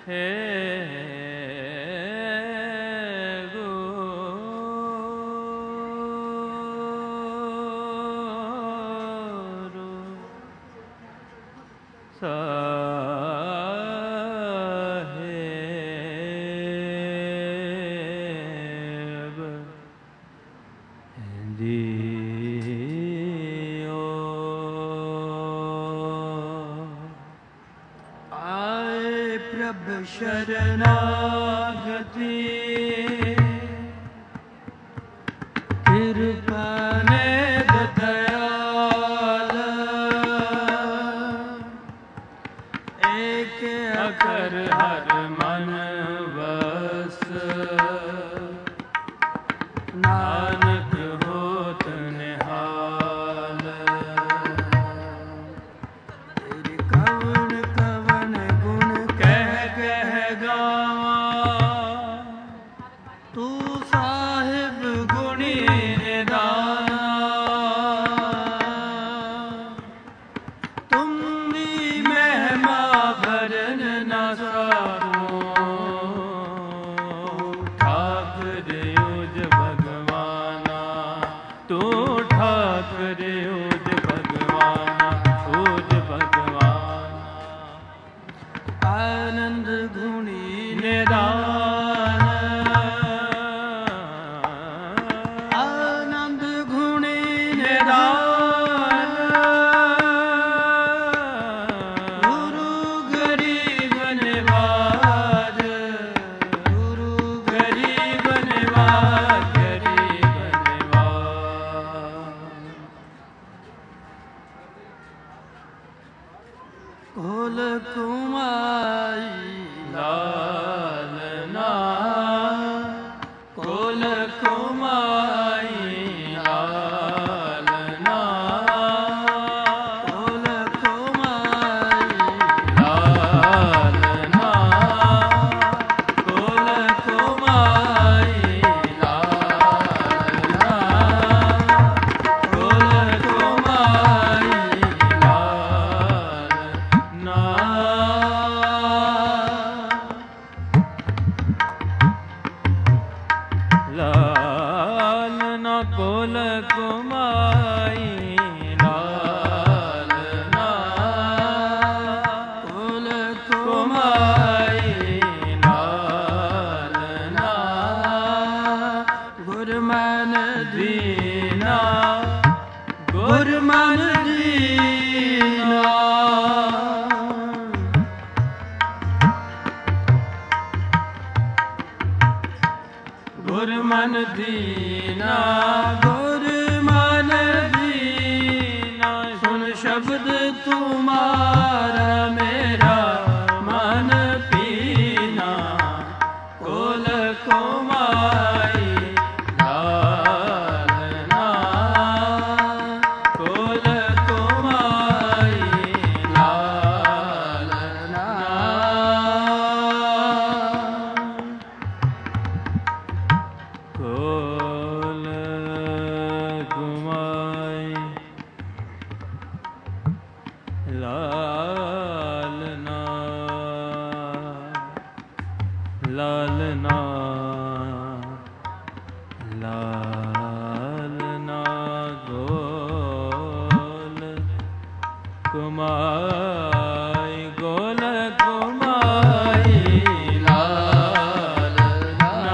हे गुरु साहेब दियो आए प्रभु शरणागति कृपा ने दयाल एक अकर हर मन बस नानक होत निहाल तेरे कवन कवन गुण कह कह गावा तू साहिब गुणी निदाना तुम भी महिमा भरन न सारो ठाकुर उज भगवाना तू ठाकुर उज भगवाना उज भगवाना आनंद गुणी निदान आनंद गुणी निदान गुरु गरीब निवाज गुरु गरीब निवाज गरीब निवाज कोल कुमाई लालना कोल कुमाई लालना कोल कुमाई लालना कोल कुमाई लालना कोल कुमाई लालना लालना कोल कुमाई लालना कोल कुमाई लालना गुरमन दीना गुरमन दीना गुरमन दीना गुरमन दीना सुन शब्द तुम्हारा मेरा मन पीना कोल कुमाई लालना कोल कुमाई लालना कोल कुमाई लालना लालना लालना गोल कुमाई गोल कुमाई लालना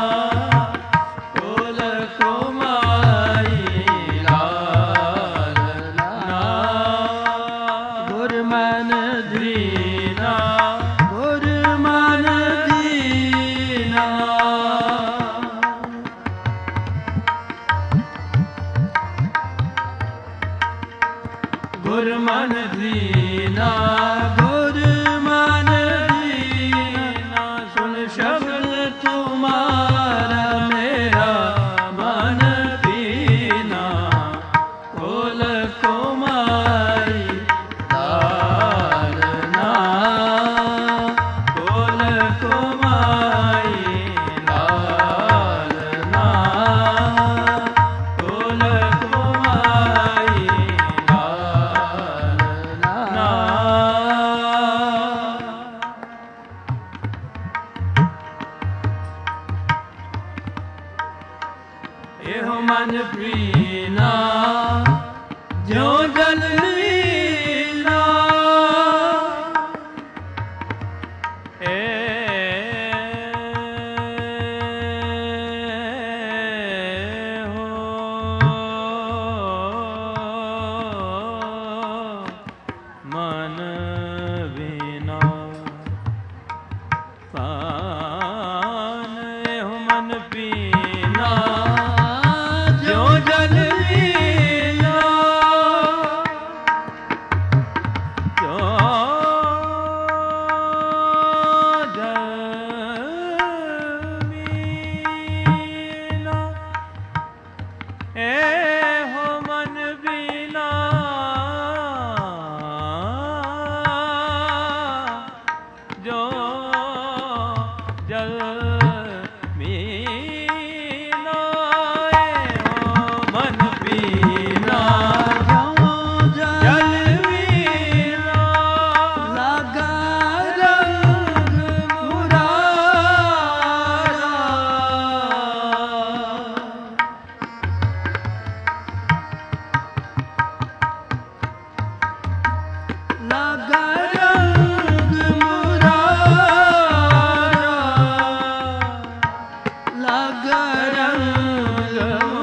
कोल कुमाई लालना गुरमन दीना गुरमन दीना गुरमन दीना गुरमन दीना सुन शब्द तुम्हारा मेरा मन पीना कोल कुमाई लालना कोल कुमाई लालना कोल कुमाई लालना ਜਲਵੀਨਾ ਮਨ ਬਿਨਾ ਪਾਨ ਇਹੋ ਮਨ ਪੀਨਾ ਜੋ ਜਲ ਪੀਨਾ ਜੋ ਜਲ ਪੀਨਾ ਇਹੋ ਮਨ ਬਿਨਾ ਜੋ ਜਲ ਮੀਨਾ ਇਹੋ ਮਨ ਪੀਨਾ ਜੋ ਜਲ ਮੀਨਾ ਲਾਗਾ ਰੰਗ ਮੁਰਾਰਾ ਲਾਗਾ ਰੰਗ ਮੁਰਾਰਾ ਲਾਗਾ ਰੰਗ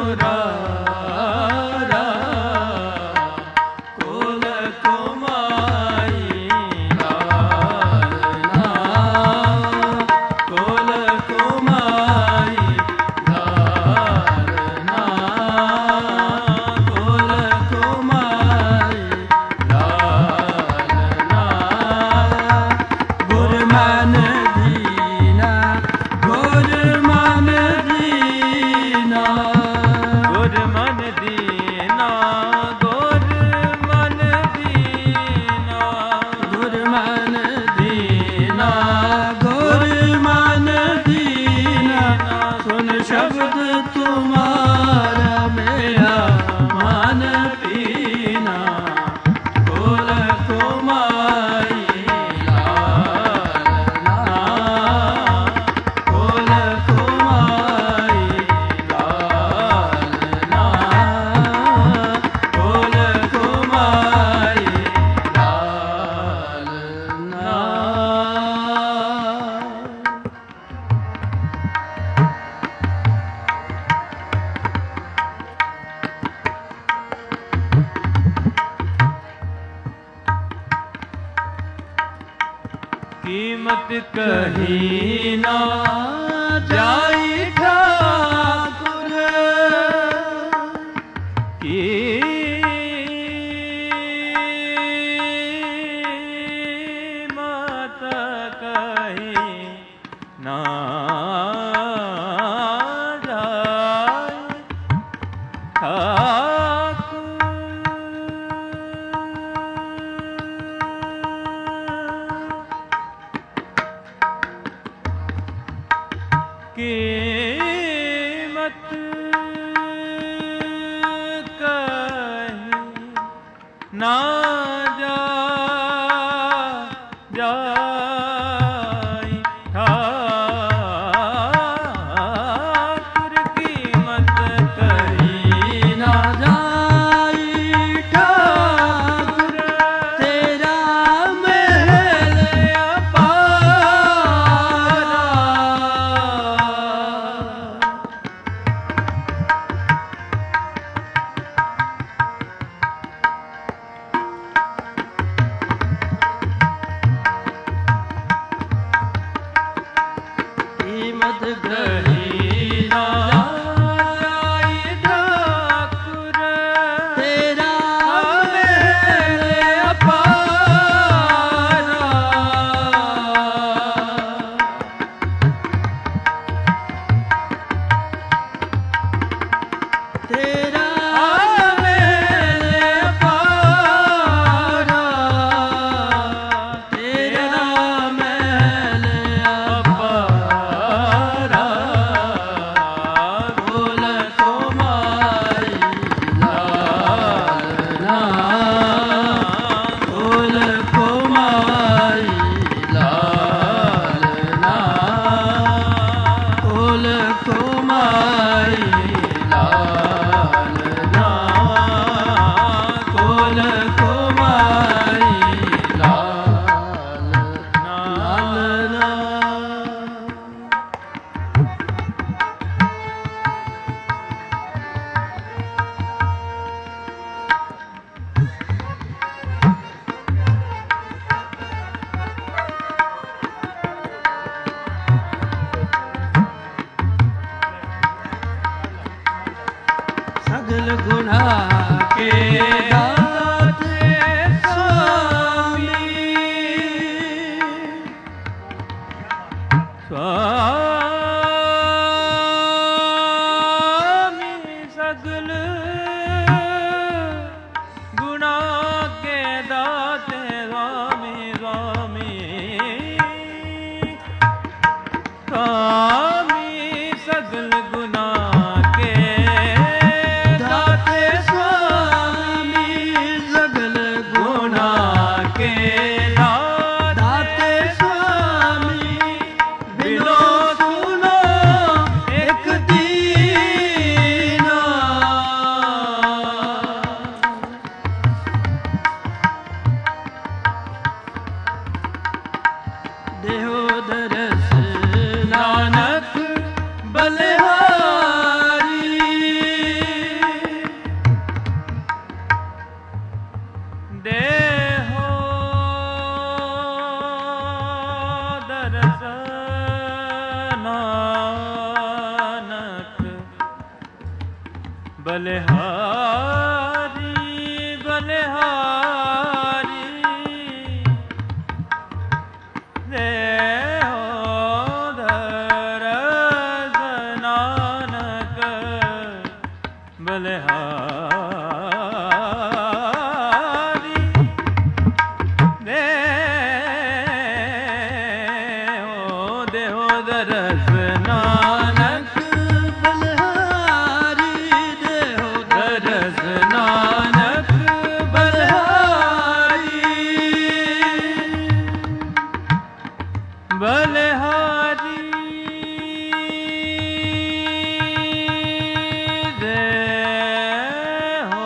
ਮੁਰਾਰਾ ਕੋਲ ਕੁਮਾਈ ਲਾਲਨਾ ਕੋਲ ਕੁਮਾਈ ਲਾਲਨਾ ਕੋਲ ਕੁਮਾਈ ਲਾਲਨਾ ਗੁਰਮਨ ਦੀਨਾ ਗੁਰਮਨ ਦੀਨਾ ਗੁਰਮਨ ਦੀਨਾ ਗੁਰਮਨ ਦੀਨਾ ਗੁਰਮਨ ਦੀਨਾ ਗੁਰਮਨ ਦੀਨਾ ਸੁਨ ਸ਼ਬਦ ਤੁਮਾਰਾ ਮੇਰਾ ਮਨ ਪੀਨਾ ਕੋਲ ਕੁਮਾਈ ਲਾਲਨਾ ਕੋਲ ਕੁਮਾਈ ਲਾਲਨਾ ਕੋਲ ਕੁਮਾਈ ਲਾਲਨਾ ਕੀਮਤ ਕਹੀ ਨਾ ਜਾਈ ਠਾਕੁਰ ਕੀਮਤ ਕਹੀ ਨਾ ਜਾਈ ਕੀਮਤ ਕਹੀ ਨਾ ਜਾਈ ਠਾਕੁਰ ਕੀਮਤ ਕਹੀ ਨਾ ਜਾਈ ਠਾਕੁਰ ਤੇਰਾ ਮਹਿਲ ਅਪਾਰਾ ਕੀਮਤ ਗਹੀ ਨਾ ਜਾਈ ਠਾਕੁਰ ਤੇਰਾ ਮਹਿਲ ਅਪਾਰਾ ਤੇਰਾ ਮਹਿਲ ਅਪਾਰਾ ਤੇਰਾ ਮਹਿਲ ਅਪਾਰਾ ਸਗਲ ਗੁਣਾ ਕੇ ਦਾਤੇ ਸੁਆਮੀ ਸਗਲ ਗੁਣਾ ਕੇ ਦਾਤੇ ਸੁਆਮੀ ਸੁਆਮੀ ਸਗਲ ਗੁਣਾ ਬਲਿਹਾਰੀ ਬਲਿਹਾਰੀ ਦੇਹੋ ਦਰਸ ਨਾਨਕ ਬਲਿਹਾਰੀ ਦੇਹੋ ਦਰਸ ਨਾਨਕ ਬਲਿਹਾਰੀ ਦੇਹੋ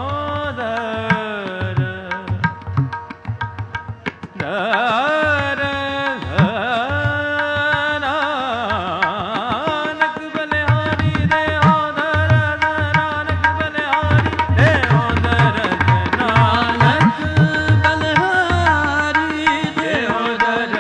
ਦਰ ਨਾਨਕ ਬਲਿਹਾਰੀ ਦੇਹੋ ਦਰ ਨਾਨਕ ਬਲਿਹਾਰੀ ਦੇਹੋ ਦਰ ਨਾਨਕ ਬਲਿਹਾਰੀ ਦੇਹੋ ਦਰ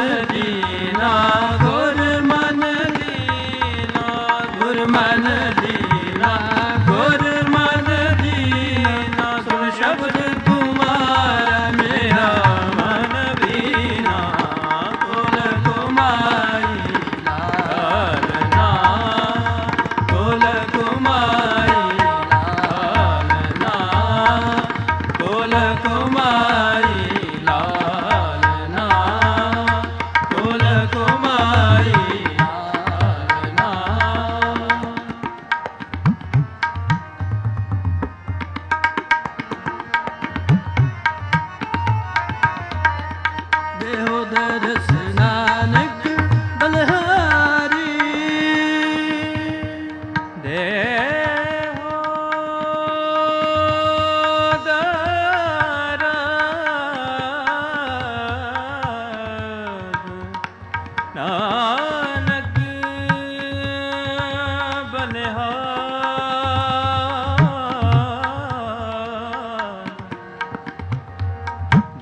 ਦੀਨਾ ਗੁਰ ਮਨ ਦੀਨਾ ਗੁਰ ਮਨ ਦੀਨਾ ਗੁਰ ਮਨ ਦੀਨਾ ਸੁਣ ਸ਼ਬਦ ਤੁਮਾਰਾ ਮੇਰਾ ਮਨ ਵੀਨਾ ਕੁਲ ਕੁਮਾਰੀ ਲਾਲਨਾ ਕੁਲ ਕੁਮਾਰੀ ਲਾਲਨਾ ਕੁਲ ਕੁਮਾਰੀ ਲਾਲਨਾ ਕੁਲ ਕੁਮਾਰੀ ਲਾਲਨਾ ਦੇਹੋ ਦਰਸ ਨਾਨਕ ਬਲਹਾਰੀ ਦੇਹੋ ਦਰਸ ਨਾਨਕ ਬਲਿਹਾਰੀ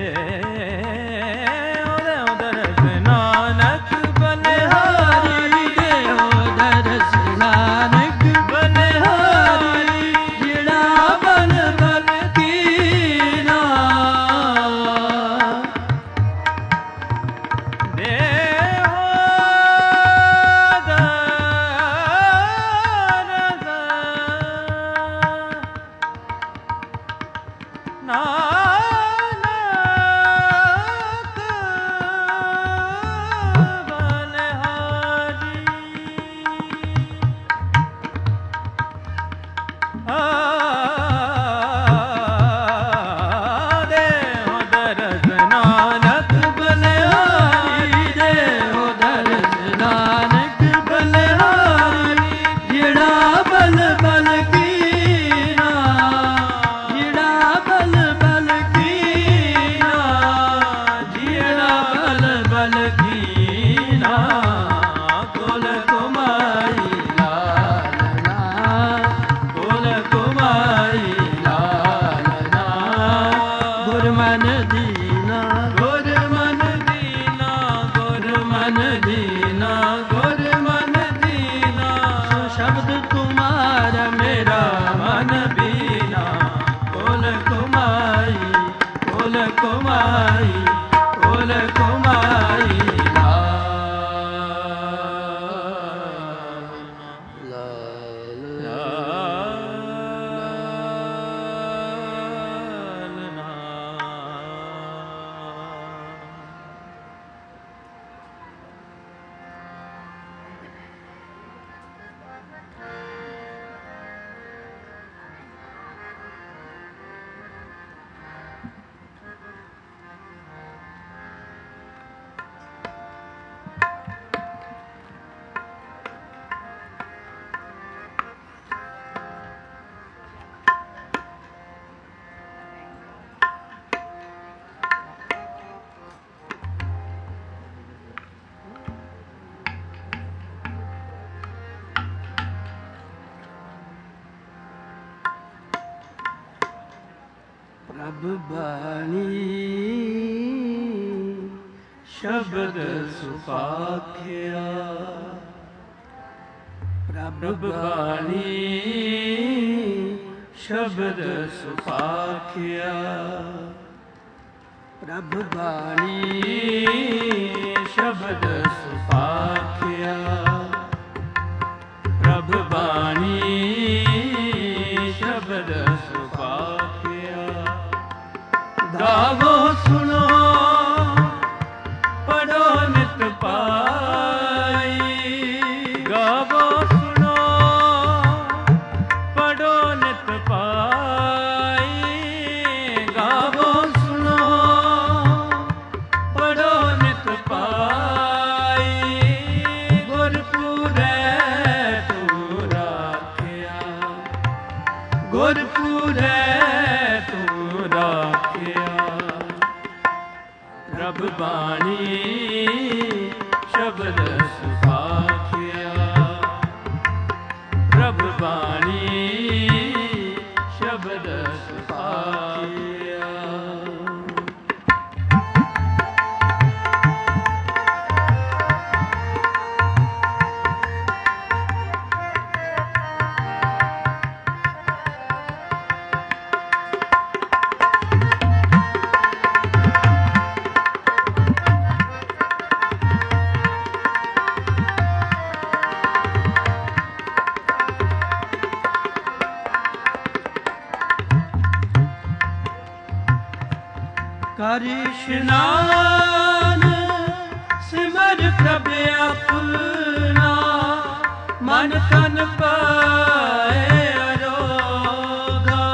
ਦੇਹੋ ਦਰਸ ਨਾਨਕ ਬਲਿਹਾਰੀ ਦੇਹੋ ਦਰਸ ਨਾਨਕ ਬਲਿਹਾਰੀ ਜਿਹੜਾ ਬਲ ਬਲ ਕੀਨਾ ਦੇਹੋ ਦਰਸ ਨਾਨਕ ਬਲਿਹਾਰੀ ਦੇਹੋ ਦਰਸ ਨਾਨਕ ਬਲਿਹਾਰੀ ਦੇਹੋ ਦਰਸ ਨਾਨਕ ਬਲਿਹਾਰੀ ਜਿਹੜਾ ਬਲ ਬਲ ਕੀਨਾ ਜਿਹੜਾ ਬਲ ਬਲ ਕੀਨਾ ਜਿਹੜਾ ਬਲ ਬਲ ਕੀਨਾ ਕੁਲ ਕੁਮਾਰੀ ਲਾਲਨਾ ਕੁਲ ਕੁਮਾਰੀ ਲਾਲਨਾ ਗੁਰ ਮਨ ਦੀਨਾ ਗੁਰ ਮਨ ਦੀਨਾ ਗੁਰ ਮਨ ਦੀਨਾ ਗੁਰ ਮਨ ਦੀਨਾ ਸੋ ਸ਼ਬਦ ਤੁਮਾਰਾ ਮੇਰਾ ਮਨ ਬੀਨਾ ਕੁਲ ਕੁਮਾਰੀ ਕੁਲ ਕੁਮਾਰੀ ਕੁਲ ਕੁਮਾਰੀ ਪ੍ਰਭ ਬਾਣੀ ਸ਼ਬਦ ਸੁਖਾਖਿਆ ਪ੍ਰਭ ਬਾਣੀ ਸ਼ਬਦ ਸੁਖਾਖਿਆ ਪ੍ਰਭ ਬਾਣੀ ਸ਼ਬਦ ਸੁਖਾਖਿਆ ਪ੍ਰਭ ਬਾਣੀ ਸ਼ਬਦ ਸੁਖਾਖਿਆ ਗਾਵੋ ਸੁਣੋ ਪੜੋ ਨਿਤ ਪਾਈ ਗਾਵੋ ਸੁਣੋ ਪੜੋ ਨਿਤ ਪਾਈ ਗਾਵੋ ਸੁਣੋ ਪੜੋ ਨਿਤ ਪਾਈ ਕਰ ਇਸ਼ਨਾਨ ਸਿਮਰ ਪ੍ਰਭ ਆਪਣਾ, ਮਨ ਤਨ ਪਾਏ ਅਰੋਗਾ।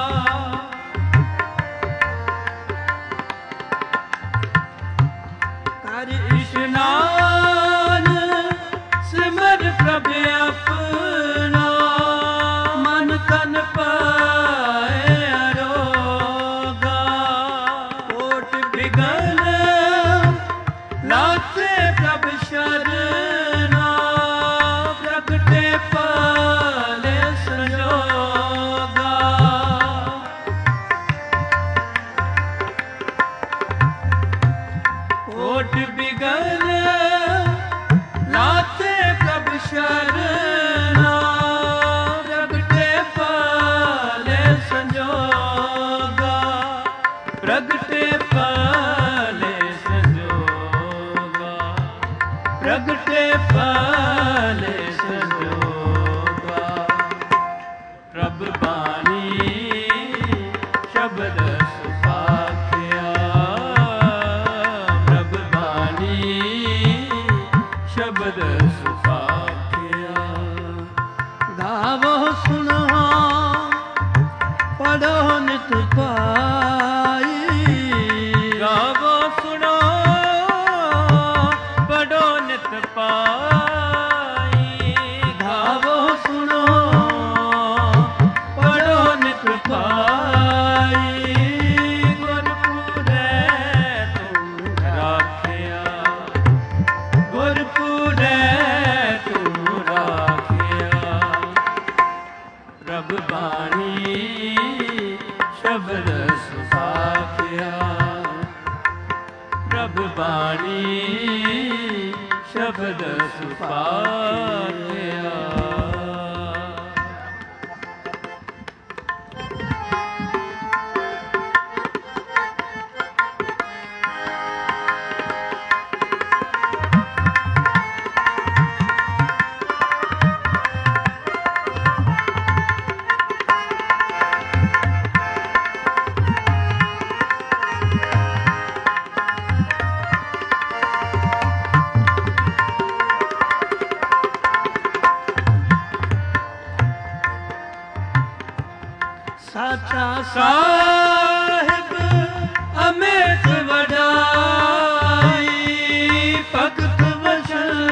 ਕਰ ਇਸ਼ਨਾਨ ਸਿਮਰ ਪ੍ਰਭ ਆਪਣਾ, ਮਨ ਤਨ ਪਾਏ ਅਰੋਗਾ। ਕੋਟ ਬਿਗਨ ਲਾਤੇ ਪ੍ਰਭ ਸ਼ਰਨਾ, ਪ੍ਰਗਟੇ ਪਾਲੇ ਸੰਜੋਗਾ। ਕੋਟ ਬਿਗਨ ਲਾਤੇ ਪ੍ਰਭ ਸ਼ਰਨਾ, ਪ੍ਰਗਟੇ ਪਾਲੇ ਸੰਜੋਗਾ। ਪ੍ਰਗਟੇ ਪਾਲੇ ਸੰਜੋਗਾ, ਪ੍ਰਗਟੇ ਪਾਲੇ ਸੰਜੋਗਾ। ਪ੍ਰਭ ਬਾਣੀ ਸ਼ਬਦ ਸੁਭਾਖਿਆ, ਪ੍ਰਭ ਬਾਣੀ ਸ਼ਬਦ ਸੁਭਾਖਿਆ। ਗਾਵੋ ਸੁਣੋ ਪੜੋ ਨਿਤ ਪਾਈ, ਗਾਵੋ ਸੁਣੋ ਪੜੋ ਨਿਤ ਪਾਈ। ਗਾਵੋ ਸੁਣੋ ਪੜੋ ਨਿਤ ਪਾਈ। ਗੁਰਪੁਰੈ ਤੂੰ ਰਾਖਿਆ, ਗੁਰਪੁਰੈ ਤੂੰ ਰਾਖਿਆ। ਪ੍ਰਭ ਬਾਣੀ ਸ਼ਬਦ ਸੁਭਾਖਿਆ, ਪ੍ਰਭ ਬਾਣੀ ਸ਼ਬਦ ਸੁਭਾਖਿਆ। ਸਾਚਾ ਸਾਹਿਬ ਅਮਿਤ ਵਡਾਈ, ਭਗਤ ਵਚਨ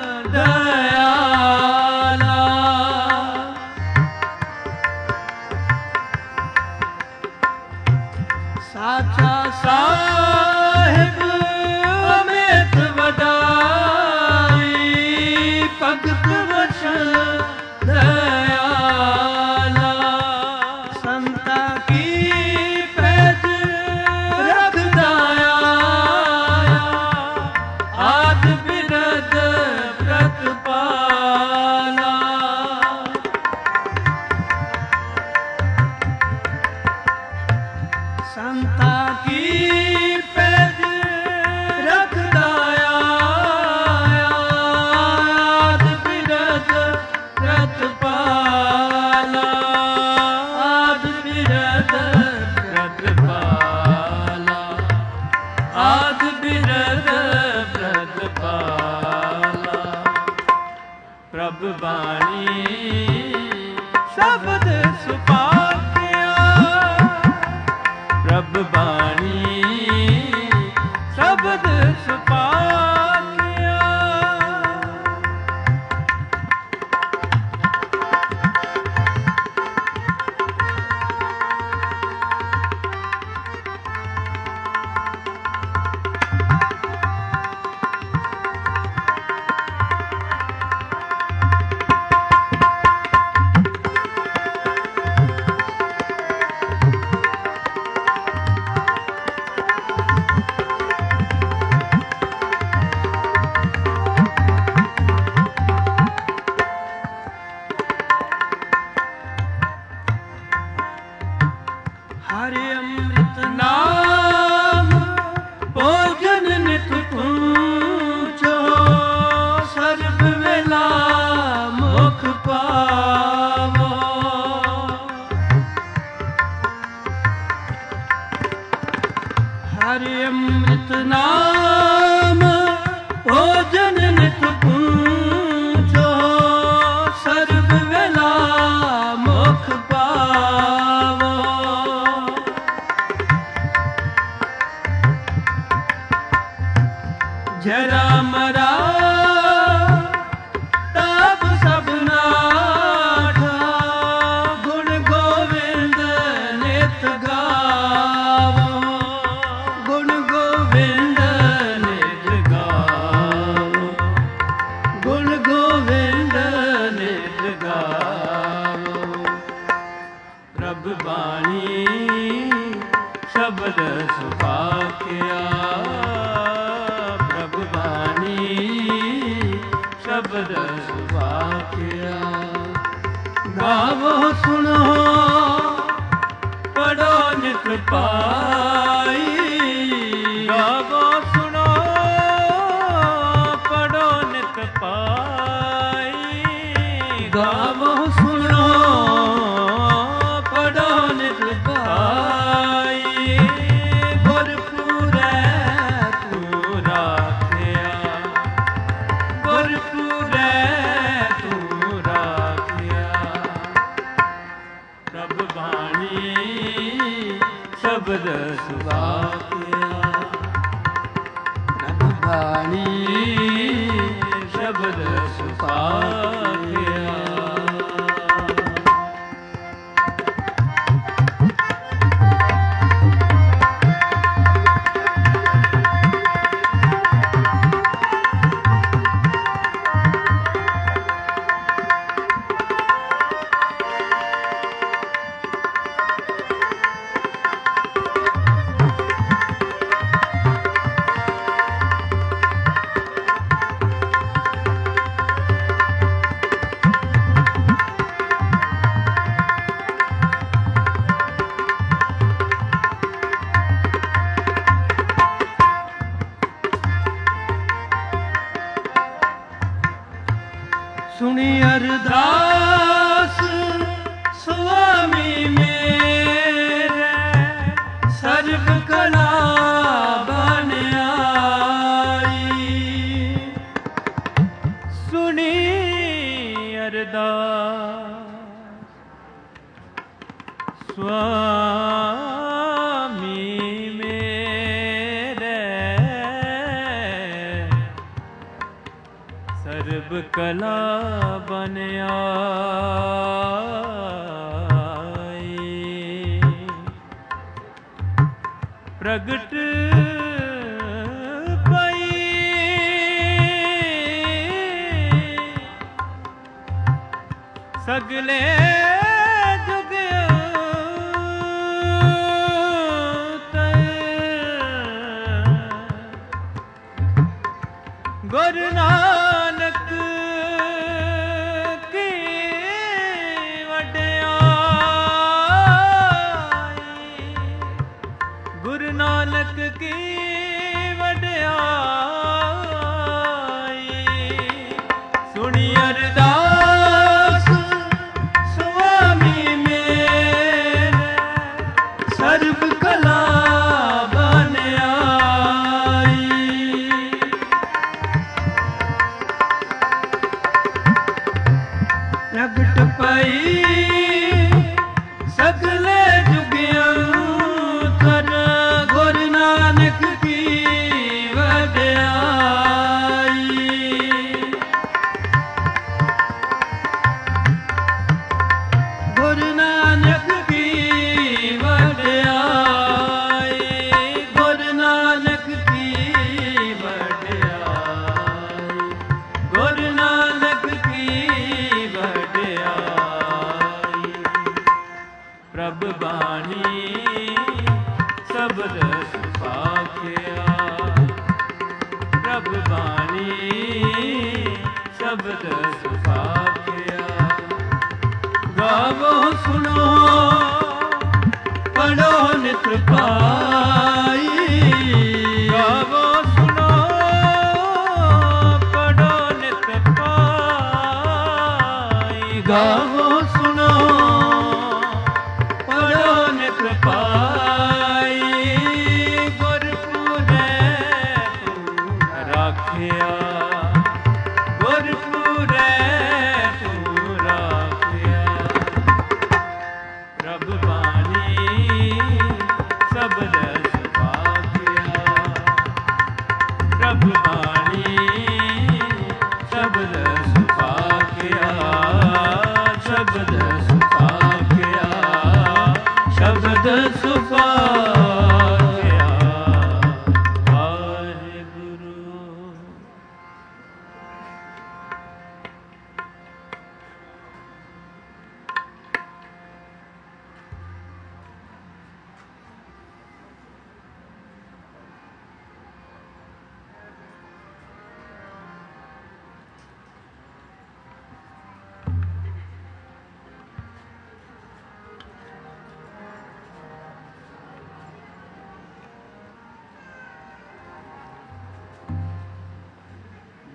ਦਇਆਲਾ। ਸਾਚਾ ਸਾਹਿਬ ਅਮਿਤ ਵਡਾਈ, ਭਗਤ ਵਚਨ ਦਇਆਲਾ। ਸੰਤਾ ਕੀ ਪੈਜ ਰੱਖਦਾ ਆਇਆ, ਆਦ ਬਿਰਦ ਪ੍ਰਤਪਾਲਾ। ਸੰਤਾ ਕੀ ਪੈਜ ਰੱਖਦਾ ਆਇਆ, ਆਦ ਬਿਰਦ ਪ੍ਰਤਪਾਲਾ। ਆਦ ਬਿਰਦ ਪ੍ਰਤਪਾਲਾ, ਆਦ ਬਿਰਦ ਪ੍ਰਤਪਾਲਾ। ਪ੍ਰਭ ਬਾਣੀ ਸ਼ਬਦ ਸੁਭਾਖਿਆ, ਪ੍ਰਭ ਬਾਣੀ ਸ਼ਬਦ ਸੁਭਾਖਿਆ। ਰਾਮ ਤਾਪ ਸਭਨਾ ਗੁਣ ਗੋਵਿੰਦ ਨਿਤ ਗਾਵੋ, ਗੁਣ ਗੋਵਿੰਦ ਨਿਤ ਗਾਵੋ, ਗੁਣ ਗੋਵਿੰਦ ਨਿਤ ਗਾਵੋ। ਪ੍ਰਭ ਬਾਣੀ ਸ਼ਬਦ ਸੁਭਾਖਿਆ, ਪ੍ਰਭ ਬਾਣੀ ਸ਼ਬਦ ਸੁਭਾਖਿਆ। ਗਾਵੋ ਸੁਣੋ ਪੜੋ ਨਿਤ ਪਾਈ, ਗਾਵੋ ਸੁਣੋ ਪੜੋ ਨਿਤ ਪਾਈ, ਗਾਵੋ ਸੁਣੋ ਪੜੋ ਨਿਤ ਪਾਈ। ਗੁਰਪੂਰੈ ਤੂੰ ਰਾਖਿਆ, ਗੁਰਪੂਰੈ ਤੂੰ ਰਾਖਿਆ। ਪ੍ਰਭ ਬਾਣੀ ਸ਼ਬਦ ਸੁਭਾਖਿਆ, ਪ੍ਰਭ ਬਾਣੀ ਸ਼ਬਦ ਸੁਭਾਖਿਆ। ਸੁਣੀ ਅਰਦਾਸ ਸੁਆਮੀ ਮੇਰੇ, ਸਰਬ ਕਲਾ ਬਨ ਆਈ। ਸੁਣੀ ਅਰਦਾਸ ਸੁਆਮੀ ਮੇਰੇ, ਸਰਬ ਕਲਾ ਬਨ ਆਈ। ਪ੍ਰਗਟ ਪਈ ਸਗਲੇ ਜੁਗ ਗੁਰੂ ਨਾਨਕ ਕੀ ਵਡਿਆਈ, ਗੁਰੂ ਨਾਨਕ ਕੀ ਵਡਿਆਈ। ਸੁਣੀ ਅਰਦਾਸ ਸੁਆਮੀ ਮੇਰੇ, ਸਰਬ ਕਲਾ ਬਨ ਆਈ। ਪ੍ਰਗਟ ਪਈ ਸਗਲੇ ਜੁਗਿਆਂ ਕਰ, ਗੁਰੂ ਨਾਨਕ ਕੀ ਵਡਿਆਈ। ਗੁਰੂ ਨਾਨਕ ਕੀ ਵਡਿਆਈ, ਗੁਰੂ ਨਾਨਕ ਕੀ ਵਡਿਆਈ, ਗੁਰੂ ਨਾਨਕ ਕੀ ਵਡਿਆਈ। ਪ੍ਰਭ ਬਾਣੀ ਸ਼ਬਦ ਸੁਭਾਖਿਆ, ਪ੍ਰਭ ਬਾਣੀ ਸ਼ਬਦ ਸੁਭਾਖਿਆ। ਗਾਵੋ ਸੁਣੋ ਪੜੋ ਨਿਤ ਪਾਈ, ਗਾਵੋ ਸੁਣੋ ਪੜੋ ਨਿਤ ਪਾਈ, ਗਾਵੋ ਸੁਣੋ ਪੜੋ ਨਿਤ ਪਾਈ। ਗੁਰਪੂਰੈ ਤੂੰ ਰਾਖਿਆ, ਗੁਰਪੂਰੈ ਤੂੰ ਰਾਖਿਆ। ਪ੍ਰਭ ਬਾਣੀ ਸ਼ਬਦ ਸੁਭਾਖਿਆ, ਪ੍ਰਭ ਬਾਣੀ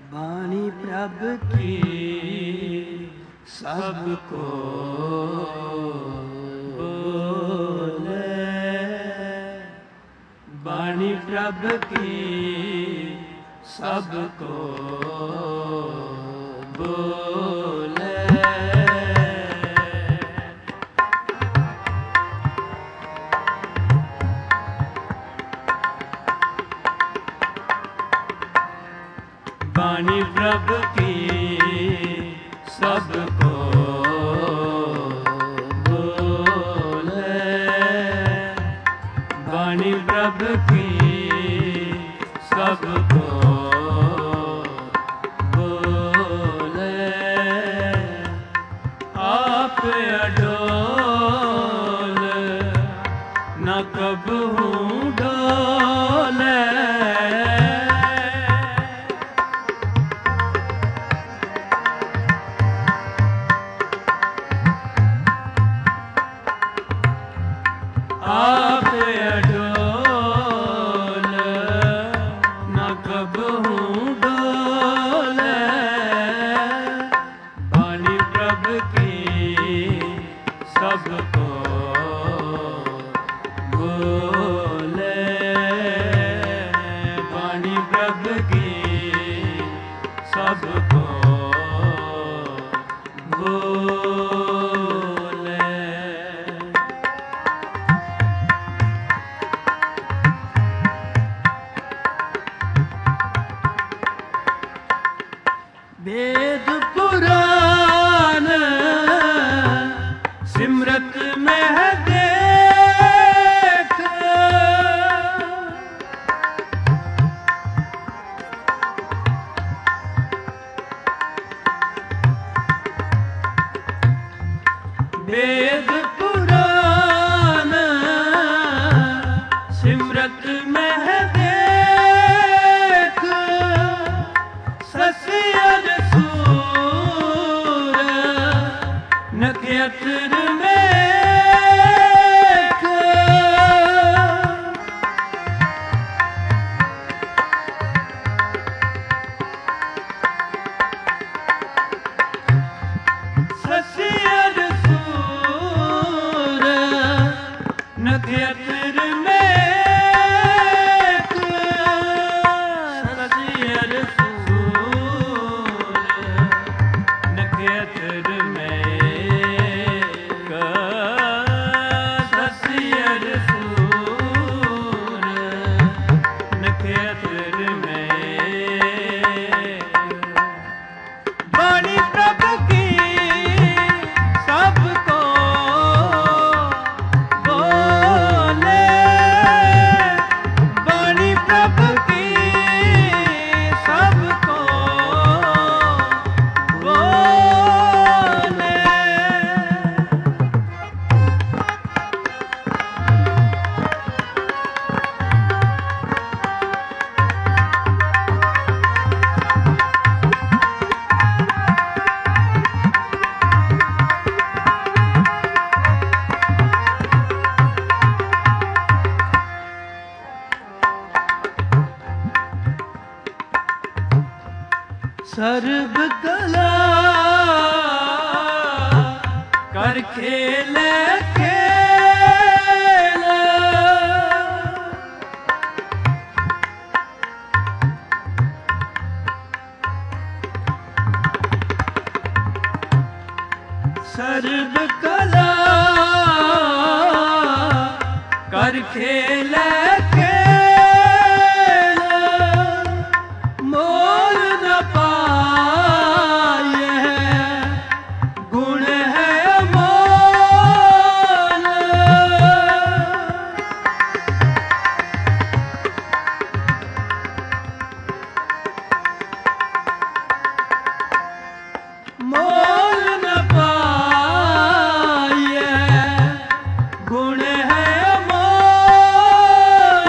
बाणी प्रभ की सबको बोले, बाणी प्रभ की सबको बोले। बाणी प्रभ की सबको बोले, बाणी प्रभ की सबको बोले। आप अडोल न कबहू डोले, आप अडोल न कबहू डोले। बाणी प्रभ की सबको बोले, बाणी प्रभ की सबको बोले। वेद पुराण सिमरत में देख, वेद पुराण सिमरत में देख, ससियर सूर नक्षत्र में ससियर सूर नक्षत्र में ससियर सूर नक्षत्र में ससियर सूर नक्षत्र में। बाणी प्रभ की सबको बोले, बाणी प्रभ की सबको बोले। सर्व कला कर खेले खेल, सर्व कला कर खेले खेल, मोल न पाए गुण है अमोल। मोल न पाए गुण है अमोल।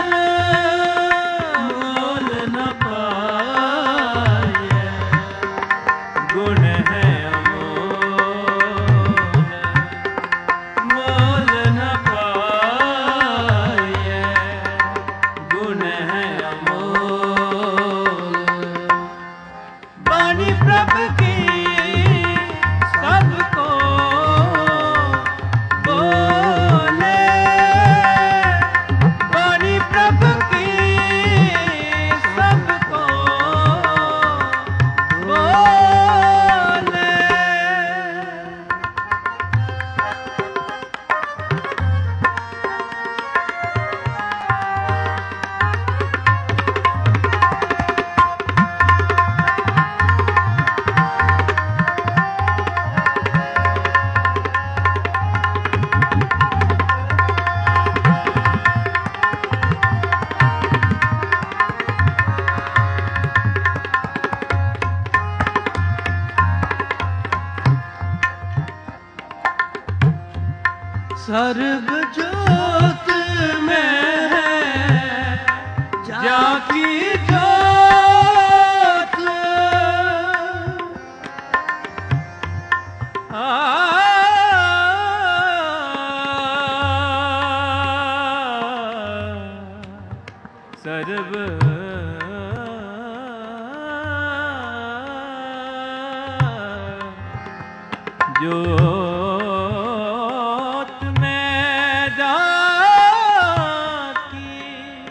सर्ब जोत में जाकी जोत सर्व जोत में जाकी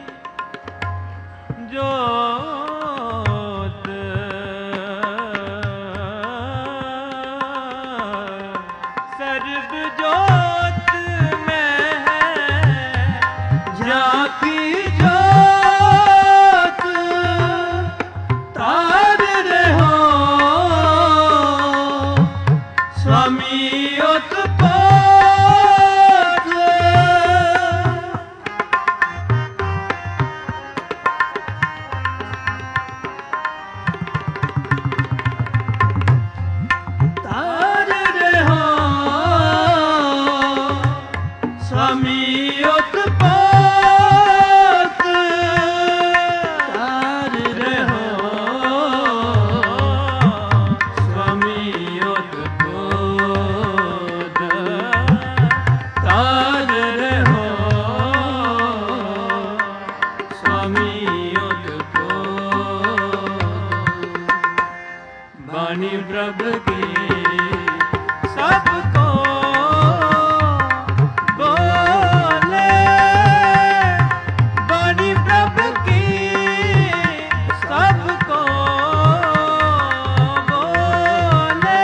जोत सर्व जोत में जाकी जोत तार रहो स्वामी उत्पोत तार रहो स्वामी उत्पोत तार रहो स्वामी उत्पोत तार रहो स्वामी उत्पोत वाणी प्रभु की सबको बोले वाणी प्रभु की सबको बोले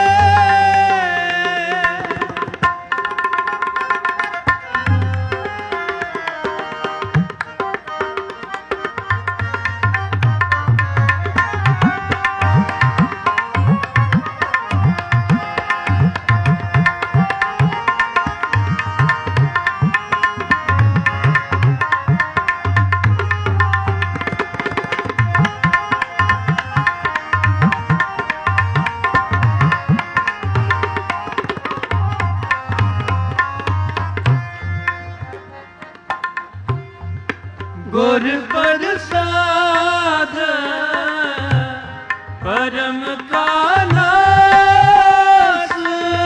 गुर प्रसाद परम का नास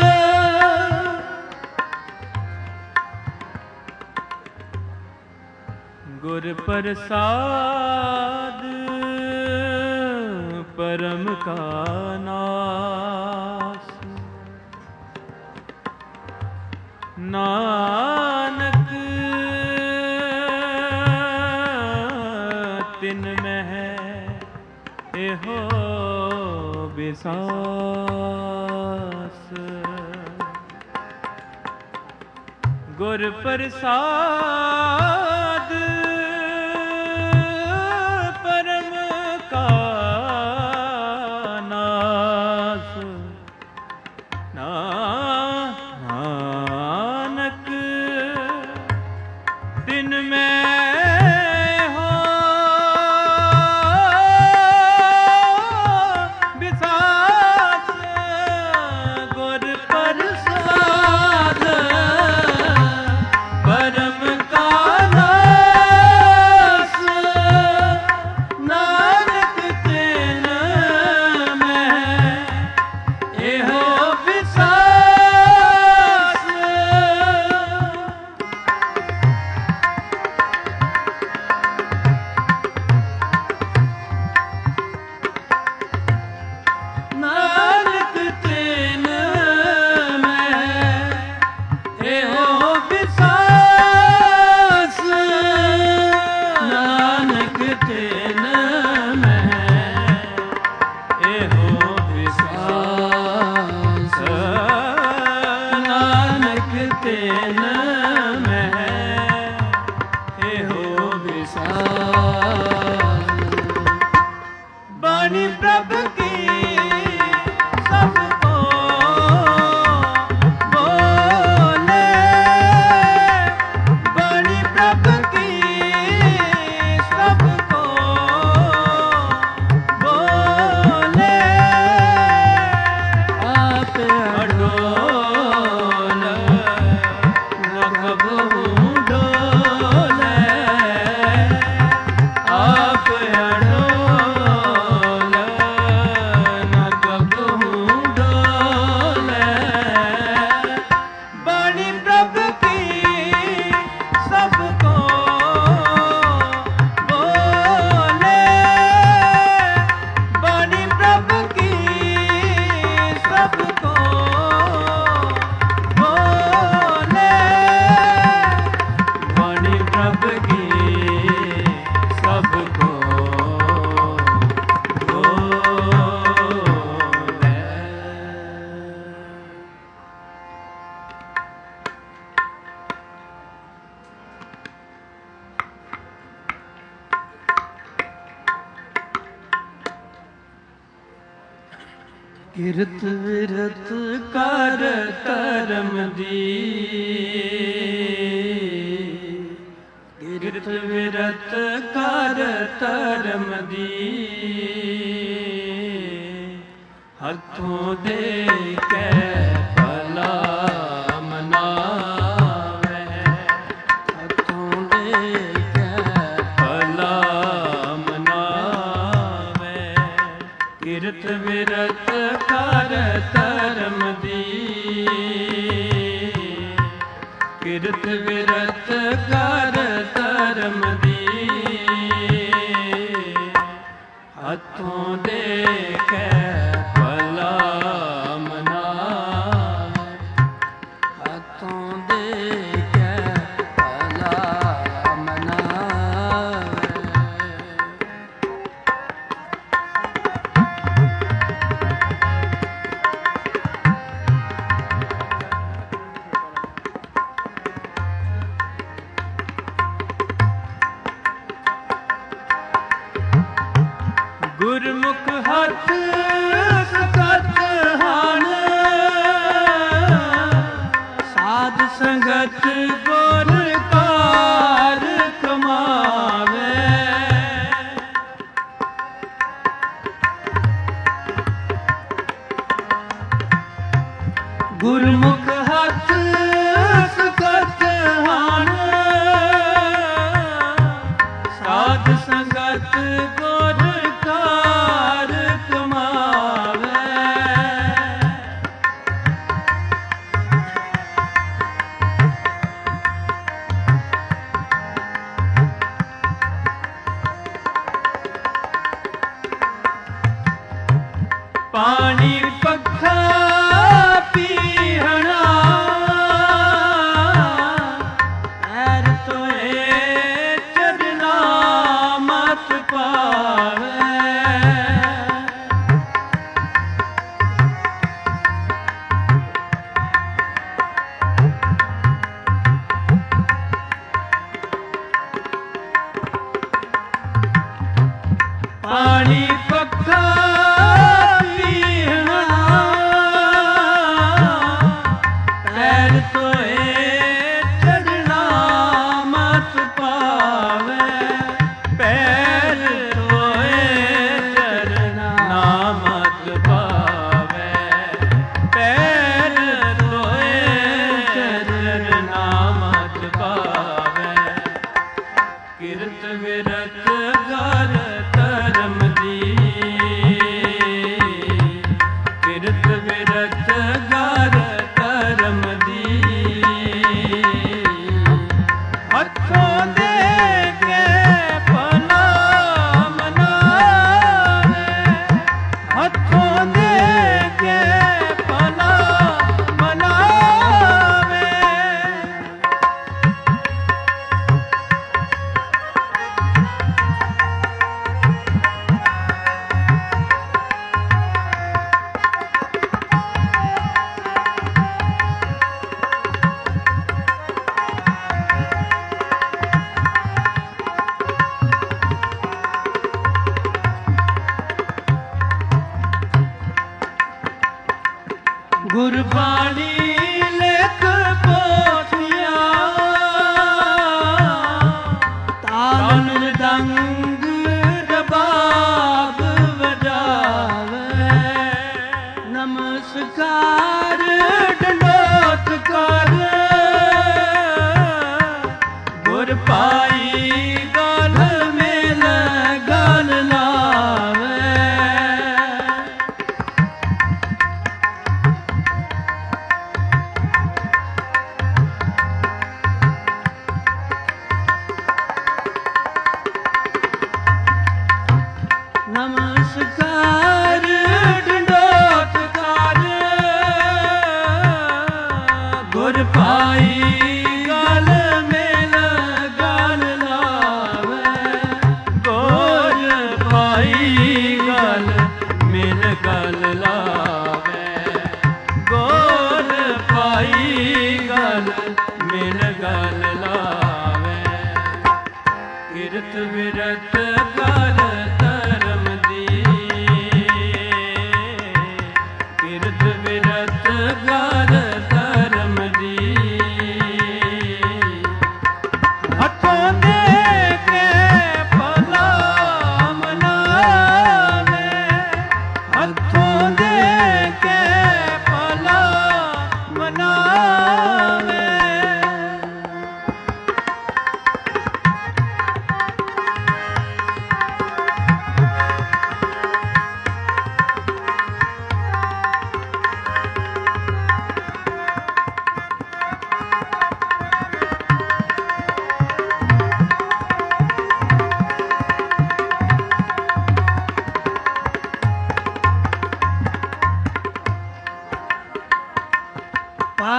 गुर प्रसाद परम का नास नानक तिन में है एहो विसास गुर प्रसाद परम का नास नानक तिन में ਕਿਰਤ ਵਿਰਤ ਕਰ ਧਰਮ ਦੀ, ਕਿਰਤ ਵਿਰਤ ਕਰ ਧਰਮ ਦੀ, ਹੱਥੋਂ ਦੇ ਕੇ ਭਲਾ ਮਨਾਵੇ, ਹੱਥੋਂ ਦੇ ਕੇ ਭਲਾ ਮਨਾਵੇ, ਕਿਰਤ ਵਿਰਤ ਕਰ ਧਰਮ ਦੀ, ਕਿਰਤ ਵਿਰਤ ਕਰ ਧਰਮ ਦੀ, ਹੱਥੋਂ ਦੇ ਕੇ ਭਲਾ ਮਨਾਵੇ, ਹੱਥੋਂ ਦੇ ਕੇ ਭਲਾ ਮਨਾਵੇ। ਗੁਰਮੁਖ ਹੱਥ ਸਕਤ ਹਨ, ਸਾਧ ਸੰਗਤ ਗੁਰ ਕਾਰ ਕਮਾਵੇ, ਗੁਰਮੁਖ ਹੱਥ ਸਕਤ ਹਨ, ਸਾਧ ਸੰਗਤ ਗੁਰ ਕਾਰ ਕਮਾਵੇ, ਪਾਣੀ ਪੱਖਾ ਪੀਹਣਾ, ਪੈਰ ਧੋਏ ਚਰਨਾ ਮਤ ਪਾਵੇ, ਪਾਣੀ ਪੱਖਾ ਪੀਹਣਾ, ਪੈਰ ਧੋਏ ਚਰਨਾ ਮਤ ਪਾਵੇ, ਪੈਰ ਧੋਏ ਚਰਨਾ ਮਤ ਪਾਵੇ, ਪੈਰ ਧੋਏ ਚਰਨਾ ਮਤ ਪਾਵੇ, ਕਿਰਤ ਵਿਰਤ ਕਰ ਧਰਮ ਦੀ, ਕਿਰਤ ਵਿਰਤ ਕਰ ਧਰਮ ਦੀ, ਹੱਥੋਂ ਦੇ ਕੇ ਭਲਾ ਮਨਾਵੇ, ਹੱਥੋਂ ਦੇ ਕੇ ਭਲਾ ਮਨਾਵੇ। ਗੁਰਬਾਣੀ ਲਿਖ ਪੋਥੀਆਂ, ਤਾਲ ਮ੍ਰਿਦੰਗ ਰਬਾਬ ਵਜਾਵੇ, ਨਮਸਕਾਰ ਡੰਡੋਤ ਕਰ, ਗੁਰ ਪਾਈ ਗਲ ਮੇਲ ਗਲ ਲਾਵੇ,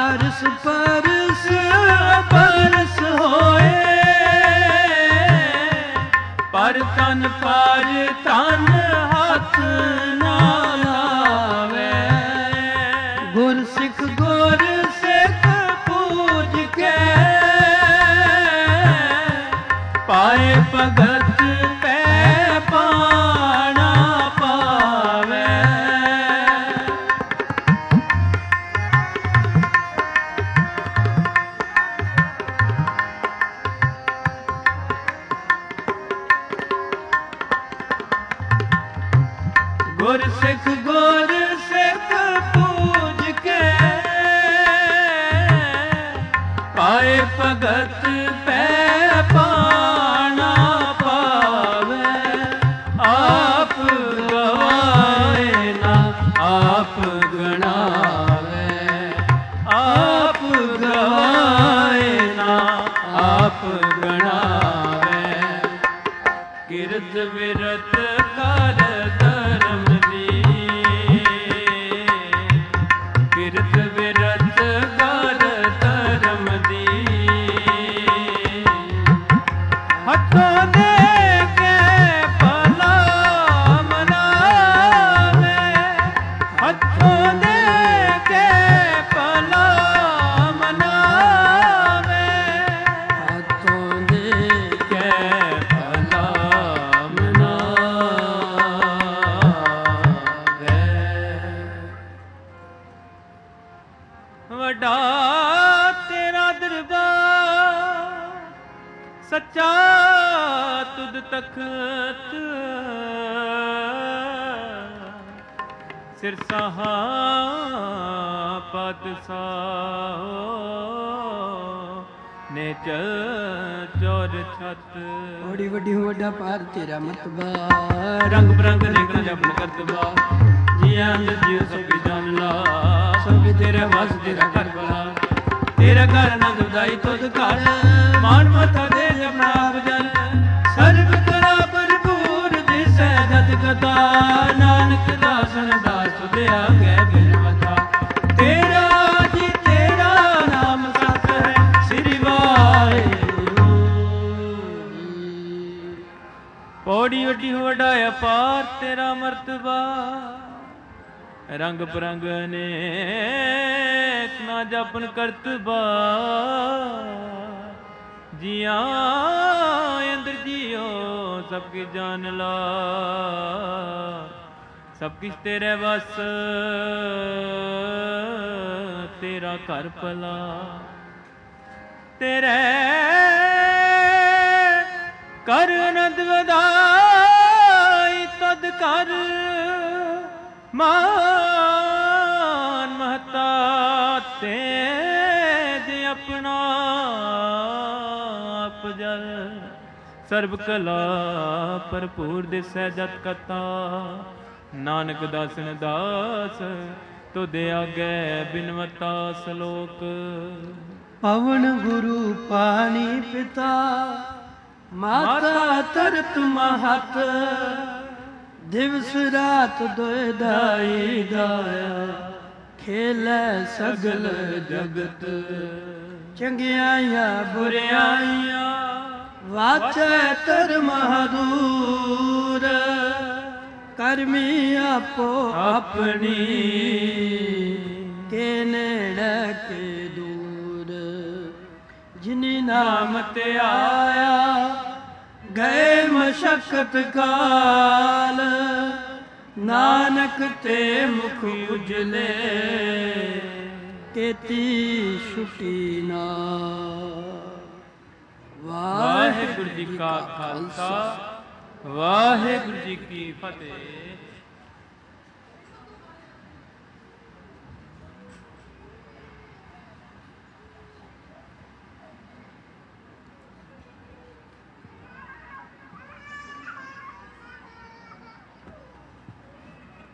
ਅਰਸ ਪਰਸ ਪਰਸ ਹੋਏ, ਪਰ ਤਨ ਹੱਥ ਨਾ ਲਾਵੇ। ਗੁਰ ਸਿੱਖ ਪੂਜ ਕੇ ਪਾਏ ਭਗਤ ਪੈ ਪਾਣਾ ਪਾਵੇ। ਗੁਰ ਸਿੱਖ ਪੂਜ ਕੇ ਪਾਏ ਭਗਤ ਪੈ ਪਾਣਾ ਪਾਵੇ। ਆਪ ਗਵਾਏ ਨਾ ਆਪ ਗਣਾਵੇ, ਆਪ ਗਵਾਏ ਨਾ ਆਪ ਗਣਾਵੇ। ਕਿਰਤ ਵਿਰਤ ਕਰ ਧਰਮ ਦੀ, ਕਿਰਤ ਵਿਰਤ ਕਰ ਧਰਮ ਦੀ। ਹੱਥੋਂ ਦੇ ਕੇ ਭਲਾ ਮਨਾਵੇ, ਹੱਥੋਂ ਦੇ ਕੇ ਭਲਾ ਮਨਾਵੇ, ਹੱਥੋਂ ਦੇ ਕੇ ਭਲਾ ਮਨਾਵੇ। ਵੱਡਾ ਤੇਰਾ ਦਰਬਾਰ ਸੱਚਾ ਤੁਧ ਤਖਤ, ਸਿਰਸਾਹਾ ਪਾਤਸ਼ਾਹ ਨੇ ਚੌਰ ਛਤ। ਬੜੀ ਵੱਡੀ ਵੱਡਾ ਪਾਰ ਤੇਰਾ ਮਤਬਾ, ਰੰਗ ਬਰੰਗ ਦੇਖਣਾ ਜਪਨ ਕਰਤਬਾ। ਜੀਆਂ ਜੀਉ ਸਭ ਜਾਨ ਲਾ, ਸਭ ਤੇਰੇ ਵਸ ਤੇਰਾ ਘਰ ਬਲਾ। ਤੇਰਾ ਘਰ ਨੰਦ ਉਦਾਈ ਤੁਧ ਘਰ, ਮਾਨ ਮਥਾ ਦੇ ਜਪਨਾ ਆਪ ਜਨ। ਸਰਬ ਕਲਾ ਭਰਪੂਰ ਦਿਸੈ ਜਤ ਕਥਾ, ਨਾਨਕ ਦਾਸਨ ਦਾਸ ਤੁਧ ਆਗੇ ਬਿਨਵਤਾ। ਤੇਰਾ ਜੀ ਤੇਰਾ ਨਾਮ ਸਤ ਹੈ, ਸ੍ਰੀ ਵਾਹਿਗੁਰੂ। ਪੌੜੀ ਵੱਡੀ ਵੱਡਾ ਅਪਾਰ ਤੇਰਾ ਮਰਤਬਾ। ਰੰਗ ਬਰੰਗ ਅਨੇਕ ਨਾ ਜਪਨ ਕਰਤਬਾ। ਜੀਆਂ ਅੰਦਰ ਜੀਓ ਸਭ ਕੀ ਜਾਨ ਲਾ, ਸਭ ਕਿਛ ਤੇਰੇ ਵਸ ਤੇਰਾ ਘਰ ਭਲਾ। ਤੇਰੇ ਕਰ ਅਨੰਦ ਵਧਾਈ ਤਦ ਕਰ, ਮਾਨ ਮਹਤਾ ਤੇਜ ਆਪਣਾ ਆਪ ਜਲ। ਸਰਬ ਕਲਾ ਭਰਪੂਰ ਦਿਸੈ ਜਤ ਕਥਾ, ਨਾਨਕ ਦਾਸਨ ਦਾਸ ਤੁਧ ਆਗੇ ਬਿਨਵਤਾ। ਸਲੋਕ ਪਵਨ ਗੁਰੂ ਪਾਣੀ ਪਿਤਾ, ਮਾਤਾ ਤਰਤ ਮਹਤ। ਦਿਵਸ ਰਾਤ ਦੋਇ ਦਾਈ ਦਾਇਆ, ਖੇਲੈ ਸਗਲ ਜਗਤ। ਚੰਗਿਆਈਆਂ ਬੁਰਿਆਈਆਂ ਵਾਚੈ ਧਰਮ ਹਦੂਰ, ਕਰਮੀ ਆਪੋ ਆਪਣੀ ਕੇ ਨੇੜੇ ਕੇ ਦੂਰ। ਜਿਨੀ ਨਾਮ ਤੇ ਆਇਆ ਗਏ ਮਸ਼ਕਤ ਕਾਲ, ਨਾਨਕ ਤੇ ਮੁਖ ਉਜਲੇ ਕੀਤੀ ਛੁਟੀ ਨਾਲ। ਵਾਹਿਗੁਰੂ ਜੀ ਕਾ ਖਾਲਸਾ, ਵਾਹਿਗੁਰੂ ਜੀ ਕੀ ਫਤਿਹ।